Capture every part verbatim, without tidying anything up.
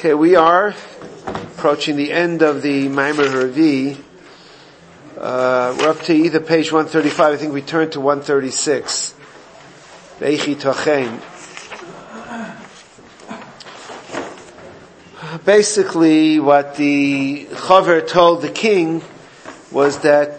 Okay, we are approaching the end of the Maimer Revi. Uh, we're up to either page one thirty-five, I think we turned to one thirty-six. Veichi Tochein. Basically, what the Chaver told the king was that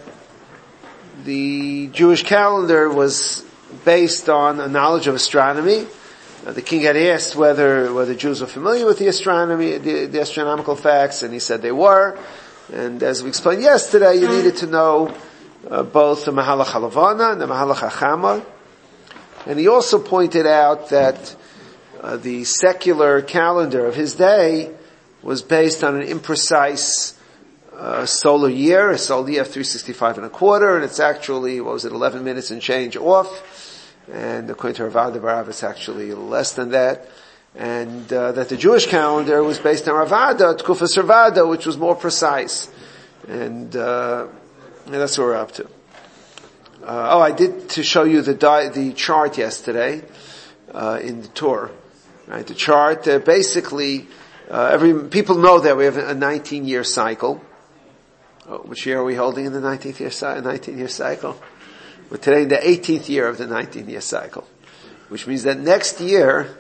the Jewish calendar was based on a knowledge of astronomy. Uh, the king had asked whether whether Jews were familiar with the astronomy, the, the astronomical facts, and he said they were. And as we explained yesterday, you needed to know uh, both the Mahalach HaLavana and the Mahalach HaChama. And he also pointed out that uh, the secular calendar of his day was based on an imprecise uh, solar year, a solar year of three hundred sixty-five and a quarter, and it's actually, what was it, eleven minutes and change off. And according to Rav Ada Barav, it's actually less than that. And uh, that the Jewish calendar was based on Rav Ada, Tkufas Rav Ada, which was more precise. And, uh, and that's what we're up to. Uh, oh, I did to show you the di- the chart yesterday uh, in the tour. Right, the chart uh, basically uh, every people know that we have a nineteen year cycle. Oh, which year are we holding in the nineteenth year nineteen year cycle? We're today in the eighteenth year of the nineteen year cycle, which means that next year,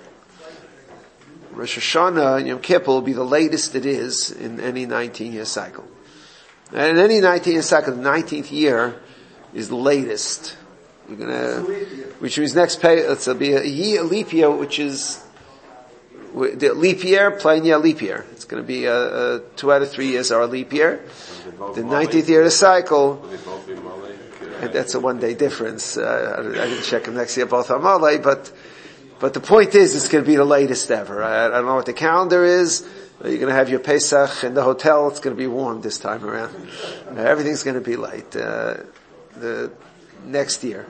Rosh Hashanah and Yom Kippur will be the latest it is in any nineteen year cycle. And in any nineteen year cycle, the nineteenth year is the latest. You're gonna, which means next pay, it'll be a year, a leap year, which is, the leap year, plain year, leap year. It's gonna be a, a two out of three years are a leap year. The nineteenth year of the cycle, and that's a one day difference. Uh, I, I didn't check them next year, both are Malay, but, but the point is, it's going to be the latest ever. I, I don't know what the calendar is. You're going to have your Pesach in the hotel. It's going to be warm this time around. Uh, everything's going to be late. Uh, the next year.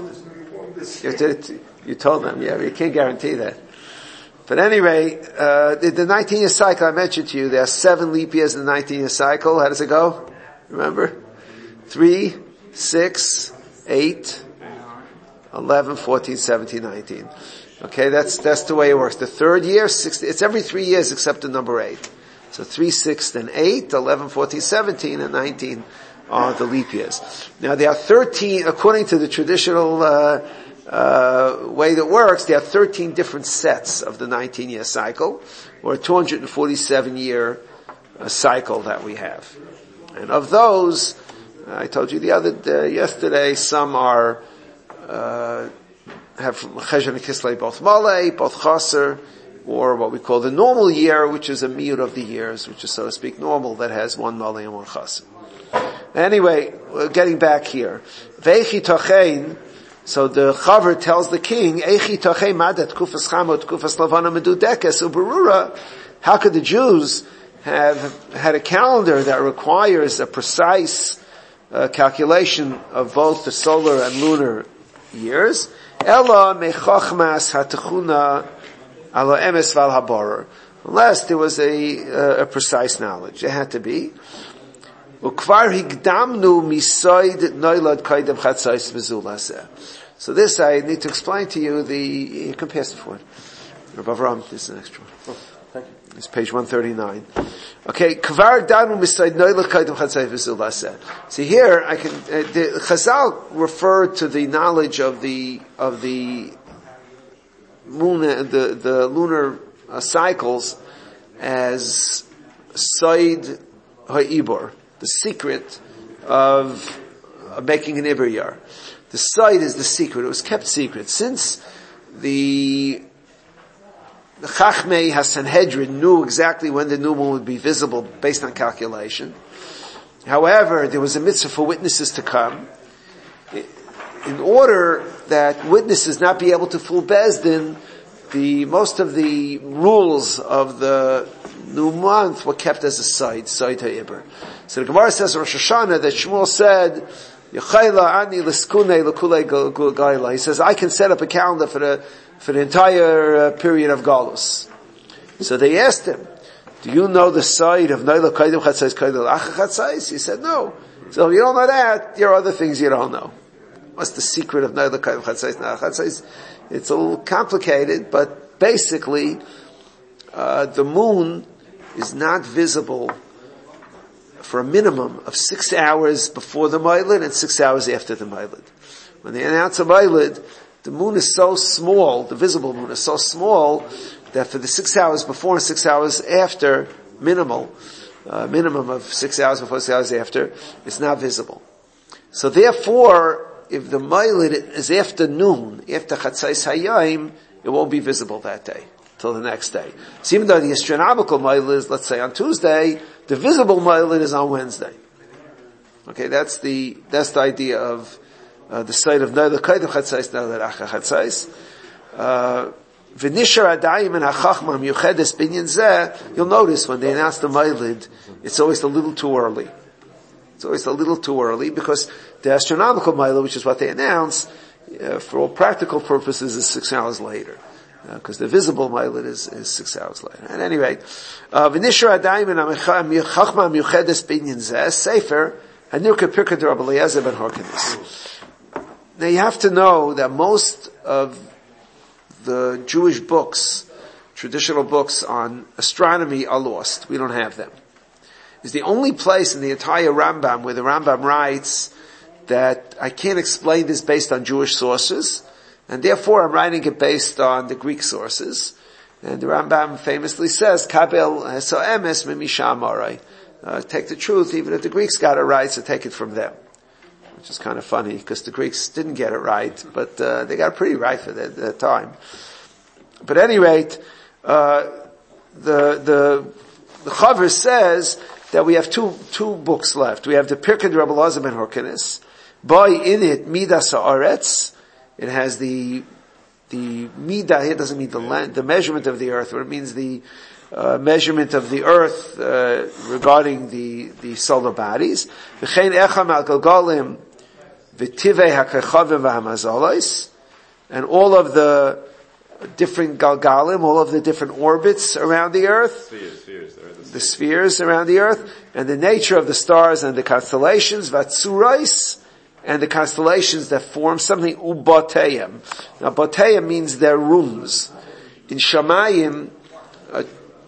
You, you told them, yeah, you can't guarantee that. But anyway, uh, the, the nineteen year cycle I mentioned to you, there are seven leap years in the nineteen year cycle. How does it go? Remember? Three, six, eight, eleven, fourteen, seventeen, nineteen. Okay, that's, that's the way it works. The third year, six, it's every three years except the number eight. So three, six, and eight, eleven, fourteen, seventeen, and nineteen are the leap years. Now there are thirteen, according to the traditional, uh, uh, way that works, there are thirteen different sets of the nineteen year cycle, or a two hundred forty-seven year uh, cycle that we have. And of those, I told you the other day, yesterday, some are, uh, have Cheshvan and Kislei both Malay, both Chaser, or what we call the normal year, which is a miut of the years, which is, so to speak, normal, that has one Malay and one Chaser. Anyway, we're getting back here. Veichi Tochein, so the Chaver tells the king, Eichi Tochein madet kufas chamot kufas lavana medudekes uberura, how could the Jews have had a calendar that requires a precise Uh, calculation of both the solar and lunar years. Ella mechachmas hatachuna ala emes val haborer. Unless there was a, uh, a precise knowledge, it had to be. Ukvar higdamnu misoid noilad kaidem chatzais v'zulaseh. So this I need to explain to you. The you can pass it forward. Rabbi Avram, this is the next one. Oh, thank you. It's page one thirty-nine. Okay, kvar danu misayid noilad kaidem chatzais v'zulaseh. See here, I can. Uh, the Chazal referred to the knowledge of the of the moon, the the lunar uh, cycles as Said Ha'ibor, the secret of, of making an Iber. The Said is the secret. It was kept secret. Since the, the Chachmei HaSanhedrin knew exactly when the new moon would be visible based on calculation. However, there was a mitzvah for witnesses to come. In order that witnesses not be able to fool Bezdin, the, most of the rules of the new month were kept as a side, side ha'ibur. So the Gemara says, Rosh Hashanah, that Shmuel said, Yechayla ani l'skune l'kulei gaila. He says, I can set up a calendar for the, for the entire uh, period of Galus. So they asked him, do you know the side of Noila Kaidem Chatzais Kaidem Lacha Chatzais? He said, no. So if you don't know that, there are other things you don't know. What's the secret of Noila Kaidem Chatzais Lacha Chatzais? It's a little complicated, but basically, uh, the moon is not visible for a minimum of six hours before the Mailid and six hours after the Mailid. When they announce a Mailid, the moon is so small, the visible moon is so small, that for the six hours before and six hours after, minimal, uh, minimum of six hours before, six hours after, it's not visible. So therefore, if the Mailid is after noon, after Chatzais Hayayim, it won't be visible that day, till the next day. So even though the astronomical Mailid is, let's say, on Tuesday, the visible Mailid is on Wednesday. Okay, that's the, that's the idea of, uh, the site of Neileh Kaidim Chatzais, Neileh Acha Chatzais. Uh, V'nishar adayim and hachachma miyuchedes binyan zeh, you'll notice when they announce the Mailid, it's always a little too early. It's always a little too early because the astronomical Mailid, which is what they announce, uh, for all practical purposes is six hours later. Because uh, the visible Mailid is, is six hours later. At any rate, V'nishar adayim and hachachma miyuchedes binyan zeh, Sefer, Hanirka Pirkei Rabbi Eliezer ben Horkenes. Now you have to know that most of the Jewish books, traditional books on astronomy are lost. We don't have them. It's the only place in the entire Rambam where the Rambam writes that I can't explain this based on Jewish sources, and therefore I'm writing it based on the Greek sources. And the Rambam famously says, Kabel so emes mimisham aray. Take the truth, even if the Greeks got it right, so take it from them. Which is kind of funny, because the Greeks didn't get it right, but uh, they got it pretty right for that, that time. But at any rate, uh, the, the, the Chaver says that we have two, two books left. We have the Pirkei Rabbi Eliezer ben Horkenes. By in it, Midas Haaretz. It has the, the Midah, here doesn't mean the land, the measurement of the earth, but it means the, uh, measurement of the earth, uh, regarding the, the solar bodies. V'chein echam al galgalim, v'tivei hakechavim v'hamazolais. And all of the different galgalim, all of the different orbits around the earth, spheres, spheres, the, spheres. the spheres around the earth, and the nature of the stars and the constellations, vatsurais, and the constellations that form something, ubateyim. Now, bateyim means their rooms. In Shamayim, uh,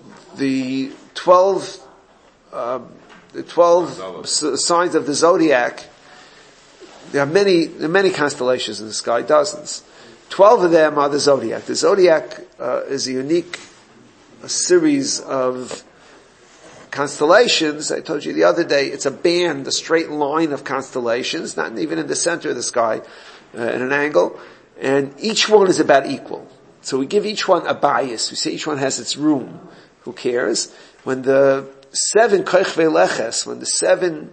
the twelve, uh, the twelve s- signs of the zodiac, there are many, there are many constellations in the sky, dozens. Twelve of them are the zodiac. The zodiac uh, is a unique a series of constellations. I told you the other day, it's a band, a straight line of constellations, not even in the center of the sky, uh, at an angle, and each one is about equal. So we give each one a bias. We say each one has its room. Who cares? When the seven kochvei leches, when the seven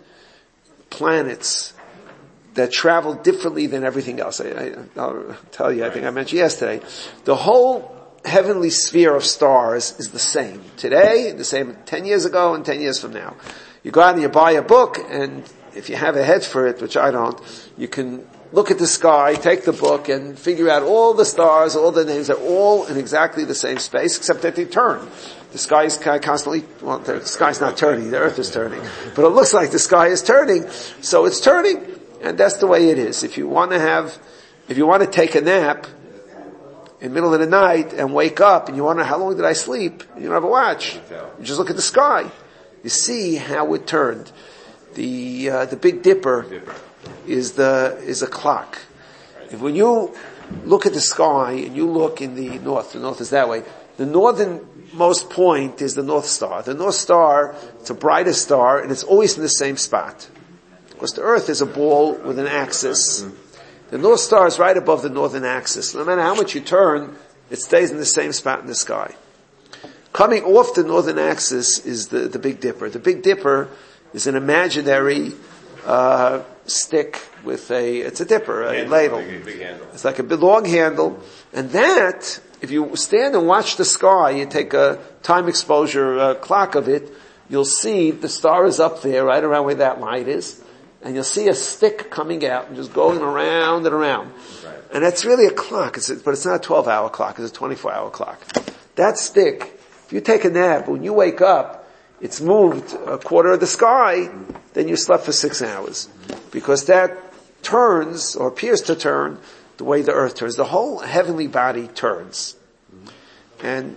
planets that travel differently than everything else, I, I, I'll tell you, I think I mentioned yesterday, the whole heavenly sphere of stars is the same today, the same ten years ago, and ten years from now. You go out and you buy a book, and if you have a head for it, which I don't, you can look at the sky, take the book, and figure out all the stars, all the names. They're all in exactly the same space, except that they turn. The sky is constantly, well, the sky's not turning, the earth is turning. But it looks like the sky is turning, so it's turning. And that's the way it is. If you want to have, if you want to take a nap in the middle of the night and wake up and you wonder how long did I sleep, and you don't have a watch. You just look at the sky. You see how it turned. The, uh, the Big Dipper is the, is a clock. If when you look at the sky and you look in the north, the north is that way, the northernmost point is the North Star. The North Star, it's a brighter star and it's always in the same spot. Because the earth is a ball with an axis. The North Star is right above the northern axis. No matter how much you turn, it stays in the same spot in the sky. Coming off the northern axis is the, the Big Dipper. The Big Dipper is an imaginary uh, stick with a, it's a dipper, a handle, ladle. Like a big handle. It's like a big long handle. And that, if you stand and watch the sky, you take a time exposure uh, clock of it, you'll see the star is up there, right around where that light is. And you'll see a stick coming out and just going around and around. Right. And that's really a clock, it's a, but it's not a twelve hour clock, it's a twenty-four hour clock. That stick, if you take a nap, when you wake up, it's moved a quarter of the sky, then you slept for six hours. Because that turns, or appears to turn, the way the earth turns. The whole heavenly body turns. And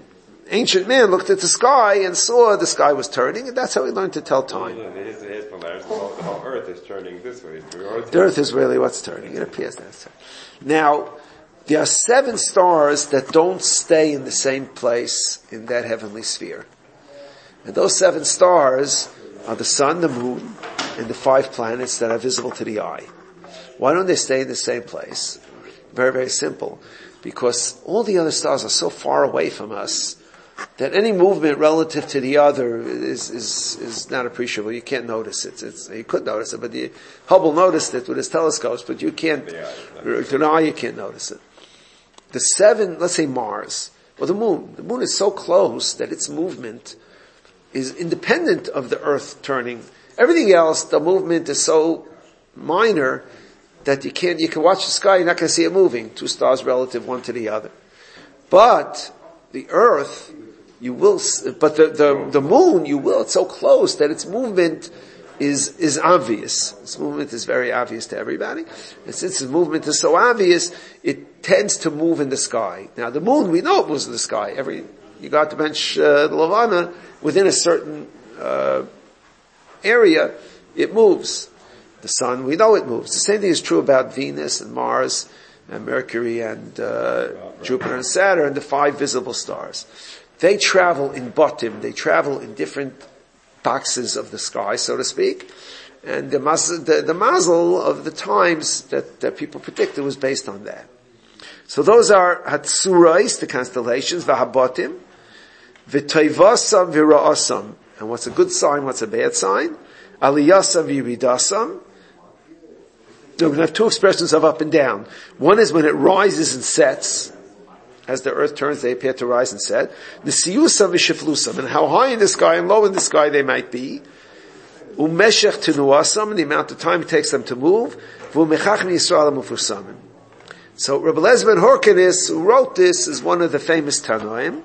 ancient man looked at the sky and saw the sky was turning, and that's how he learned to tell time. His, his Polaris, the whole, the whole Earth is turning this way. The Earth, the Earth is really what's turning. It appears that's turning. Now, there are seven stars that don't stay in the same place in that heavenly sphere. And those seven stars are the sun, the moon, and the five planets that are visible to the eye. Why don't they stay in the same place? Very, very simple. Because all the other stars are so far away from us that any movement relative to the other is is, is not appreciable. You can't notice it. It's, you could notice it, but the, Hubble noticed it with his telescopes, but you can't, to an eye you can't notice it. The seven, let's say Mars, or the moon. The moon is so close that its movement is independent of the Earth turning. Everything else, the movement is so minor that you can't, you can watch the sky, you're not going to see it moving. Two stars relative one to the other. But the Earth, you will, but the, the, the moon, you will, it's so close that its movement is, is obvious. Its movement is very obvious to everybody. And since its movement is so obvious, it tends to move in the sky. Now the moon, we know it moves in the sky. Every, you got to bench, uh, the Levana, within a certain, uh, area, it moves. The sun, we know it moves. The same thing is true about Venus and Mars and Mercury and uh, Jupiter and Saturn, the five visible stars. They travel in bottom, they travel in different boxes of the sky, so to speak. And the, the, the mazel of the times that, that people predicted was based on that. So those are Hatsurais, the constellations, Vahabotim, V'toivasam V'ra'asam. And what's a good sign, what's a bad sign? Aliyasam V'yiridasam. We're going to have two expressions of up and down. One is when it rises and sets. As the earth turns, they appear to rise and set. Nisiyusam v'shiflusam, and how high in the sky and low in the sky they might be. Umeshech tenuasam, and the amount of time it takes them to move. V'umechach miyisrael mufursamim. So Rabbi Eliezer ben Horkenis, who wrote this, is one of the famous Tanoim.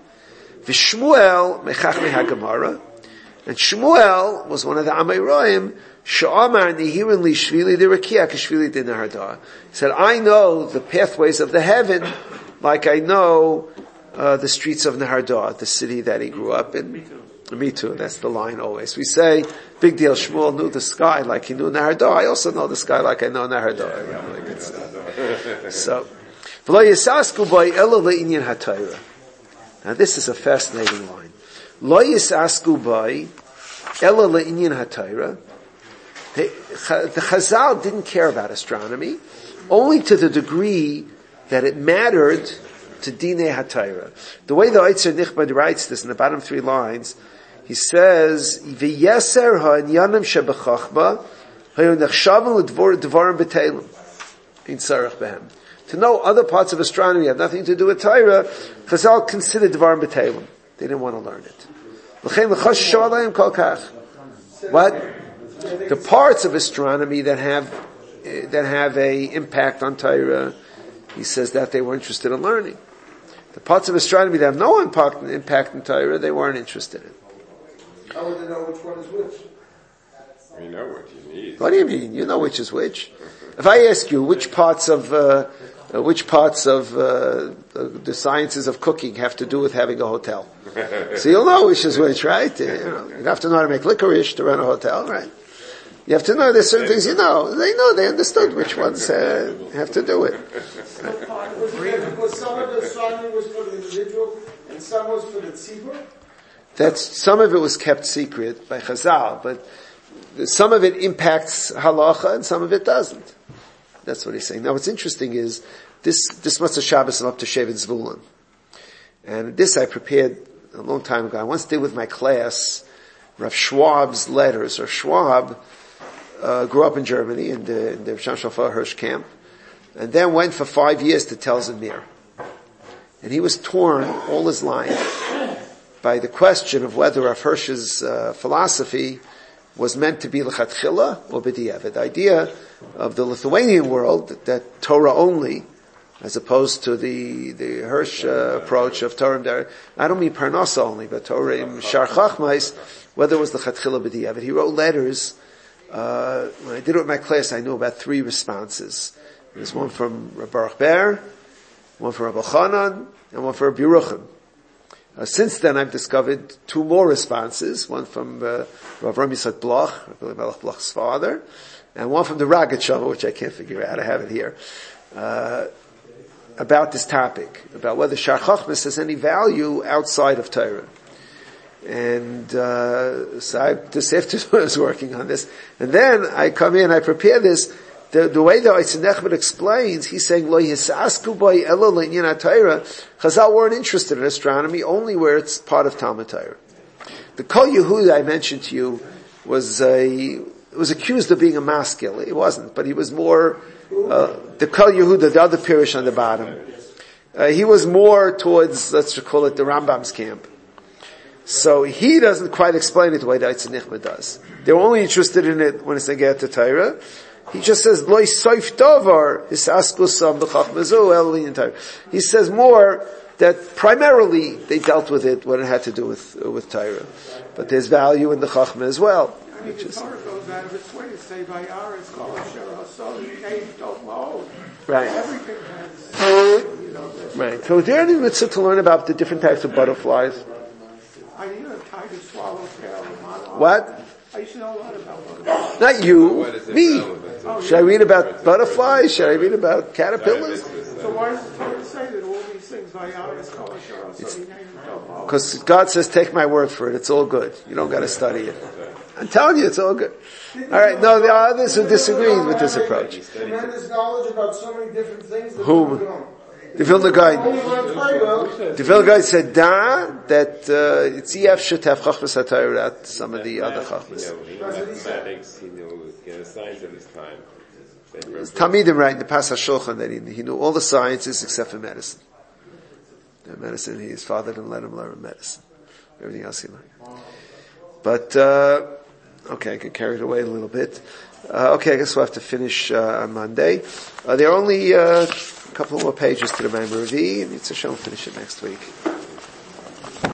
V'shmuel mechach mehagamara. And Shmuel was one of the Amayroim, Sha'amar nihirin li shvili de rakia k'shvili de nahardar. He said, I know the pathways of the heaven like I know uh, the streets of Nahardar, the city that he grew up in. Me too. Me too, that's the line always. We say, big deal, Shmuel knew the sky like he knew Nahardar. I also know the sky like I know Nahardar. Yeah, like it's, uh, so, V'lo yisasku b'ay ela le'inyan hatayra. Now this is a fascinating line. Lo yisasku b'ay ela le'inyan hatayra. The Chazal didn't care about astronomy, only to the degree that it mattered to Dinei HaTorah. The way the Eitzer Nichbad writes this in the bottom three lines, he says, V'yeser ha'inyanim shebechachma ha'yu nechshavim l'dvarim b'teilim in tzarech behem. To know other parts of astronomy have nothing to do with Torah, Chazal considered dvarim b'teilim. They didn't want to learn it. L'chein l'chosh sho'alayim kol kach. What? The parts of astronomy that have uh, that have a impact on Torah, he says that they were interested in learning. The parts of astronomy that have no impact, impact on Torah, they weren't interested in. How would they know which one is which? We know what you need. What do you mean? You know which is which. If I ask you which parts of uh, uh, which parts of uh, the sciences of cooking have to do with having a hotel, so you'll know which is which, right? You know, you have to know how to make licorice to run a hotel, right? You have to know there's certain things you know. They know, they understood which ones uh, have to do it. Because some of the astronomy was for the individual and some was for the tzibur? That's, some of it was kept secret by Chazal, but some of it impacts halacha and some of it doesn't. That's what he's saying. Now what's interesting is, this, this must have Shabbos up to Shevet Zvulun. And this I prepared a long time ago. I once did with my class, Rav Schwab's letters, or Schwab, Uh, grew up in Germany in the, in the Sham Shofar Hirsch camp, and then went for five years to Tel Zamir. And he was torn all his life by the question of whether Rav Hirsch's uh, philosophy was meant to be l'chatchila or b'diavad. The idea of the Lithuanian world that Torah only, as opposed to the the Hirsch uh, approach of Torah. I don't mean Parnasa only, but Torah im Shar Chachmais, whether it was l'chatchila b'diavad. He wrote letters. Uh, when I did it with my class, I knew about three responses. There's one from Rabbi Baruch Ber, one from Rabbi Chanan, and one from Rabbi Yerucham. Uh, since then, I've discovered two more responses. One from uh, Rav Rami Yitzhak Bloch, Rabbi Melech Bloch's father, and one from the Ragat, which I can't figure out. I have it here. Uh, about this topic, about whether Shar Chachmas has any value outside of Torah. And uh, so I, this afternoon I was working on this. And then I come in, I prepare this. The, the way that Eitz Nechman explains, he's saying, Lo yisasku b'y elo l'inyan ha'Torah. Chazal weren't interested in astronomy, only where it's part of Talmud Torah. The Kol Yehuda I mentioned to you was a, was accused of being a maskil. He wasn't, but he was more, uh, the Kol Yehuda, the other Pirish on the bottom. Uh, he was more towards, let's just call it the Rambam's camp. So he doesn't quite explain it the way that Eitz Nechman does. They're only interested in it when it's a get to Torah. He just says, Loi soif davar, hisaskusam b'chachmazu el liyan Torah. He says more that primarily they dealt with it when it had to do with, uh, with Torah. But there's value in the chachma as well. I mean, the Torah goes out of its way to say, Vayaris, Kol Asher Hasod, Yehi Tov Ma'od. Right. Everything has, you know, right. So is there any mitzvah to learn about the different types of butterflies? I knew a tiger, swallow, tail, what? I used to know a lot about butterflies. Not you, me. Oh, Should I read about butterflies? Should I read about caterpillars? So why does the Torah say that all these things, Vayaris, Kol Asher Hasod, Yehi Tov Ma'od? Because God says, take my word for it, it's all good. You don't gotta study it. I'm telling you, it's all good. Alright, no, there are others who disagree with this approach. Tremendous knowledge about so many different things. Who? The Vilna Gaon. The Vilna Gaon said, da, that, uh, it's E F should have Chachmas HaTorah, not some of the other Chachmas. He knew mathematics, he knew the science of his time. Talmidim right in the Pas HaShulchan that he, he knew all the sciences except for medicine. And medicine, his father didn't let him learn medicine. Everything else he learned. But, uh, okay, I get carried away a little bit. Uh, okay, I guess we'll have to finish, uh, on Monday. Uh, there are only, uh, a couple more pages to the Maimon Revi, and it's a show, we'll finish it next week.